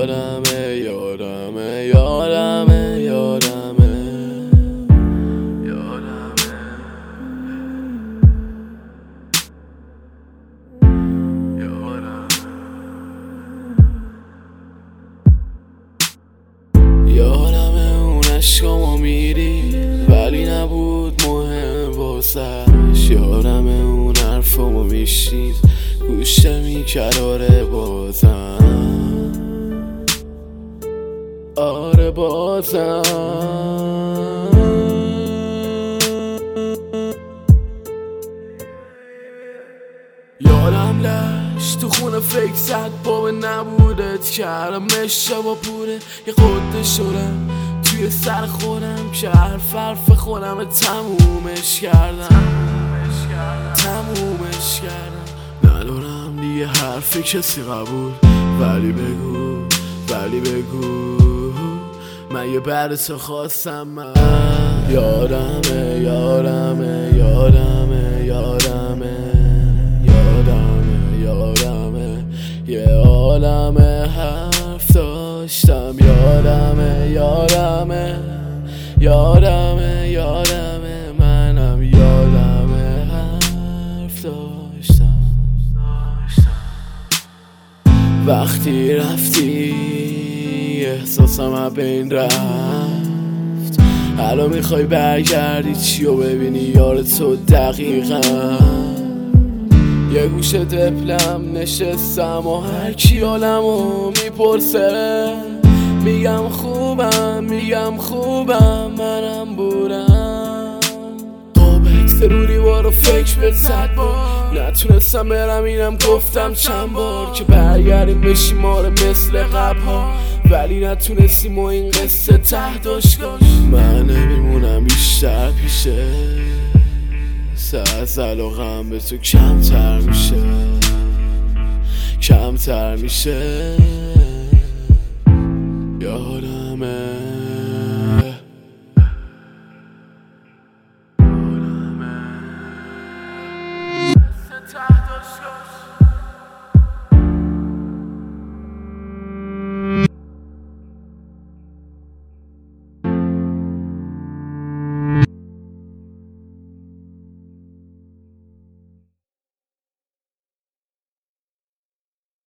یادمه یادمه یادمه یادمه یادمه اون عشقامو میری ولی نبود مهم واسش. یادمه اون حرفامو میشنید گوشه میکرد آره بازم آره بازم. یادم لش تو خونه فکر زد بابا نبودت کردم اشتباه پوره یه قده شدم توی سر خودم که حرف خودم تمومش کردم ندارم دیگه حرف کسی قبول ولی بگو من یه بعد تو خواستم من. یادمه یادمه یادمه یادمه یادمه یادمه یه عالمه حرف داشتم. یادمه یادمه یادمه یادمه منم یادمه حرف داشتم. وقتی رفتی احساسم از بین رفت. الان میخوای برگردی چیو ببینی یار تو دقیقا یه گوشه دپلم نشستم و هر کی حالمو میپرسه میگم خوبم منم بودم. قابک ضروری بارو فکر به 100 بار نتونستم برم اینم گفتم چند بار که برگردیم بشیم ماره مثل قبل‌ها ولی نتونستیم و این قصه ته داشت. من نمیمونم بیشتر پیشه از علاقم به تو کمتر میشه